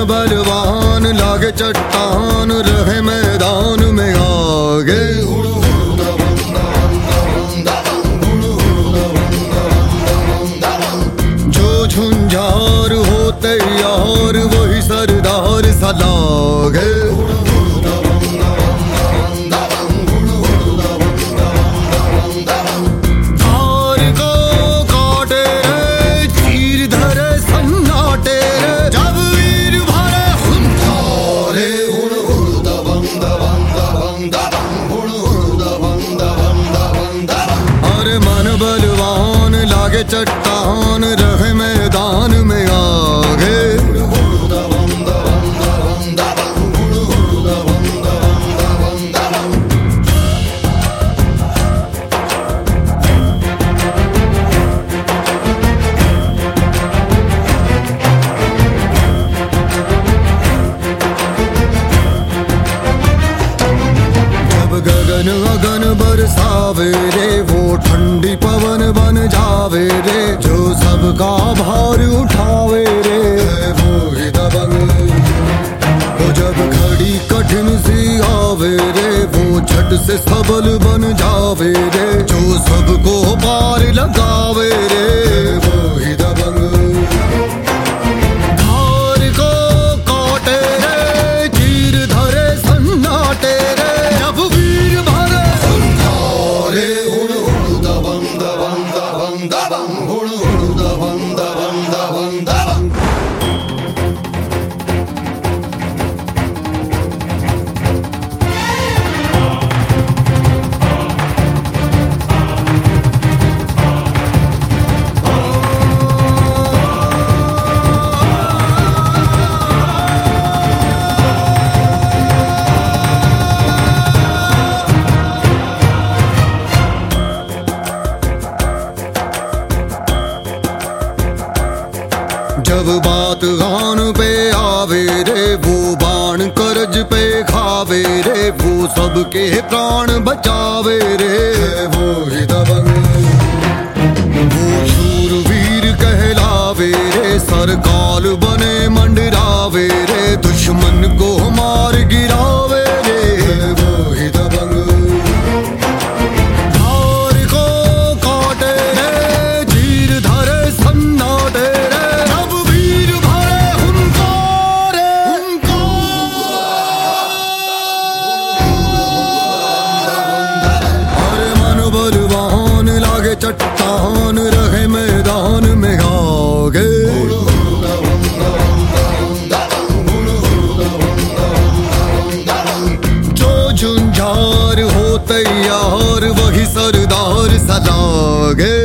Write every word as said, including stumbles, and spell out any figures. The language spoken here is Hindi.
बलवान लागे चट्टान रहे मैदान में आगे। जो झुंझार हो तैयार वही सरदार सा लागे। बलवान लागे चट्टान रहे मैदान में आगे। जब गगन अगन बरसावे रे वो ठंडी पवन बन जावे रे। जो सबका भार उठावे रे वो ही दबंग। वो जब घड़ी कठिन सी आवे रे वो झट से सबल बन जावे रे। जो सबको पार लगावे रे वो ही दबंग। धार को काटे रे चीर धरे सन्नाटे रे। जब वीर भरे रे जब बात गान पे आवे रे वो बाण करज पे खावे रे। वो सबके प्राण बचावे रे वो ही दबंग। वो शूरवीर कहलावे रे सरकाल बने मंडरावे रे। दुश्मन को मार गिरावे रे वो ही दबंग। बलवान लागे चट्टान रहे मैदान में आगे। जो झुंझार हो तैयार वही सरदार सा लागे।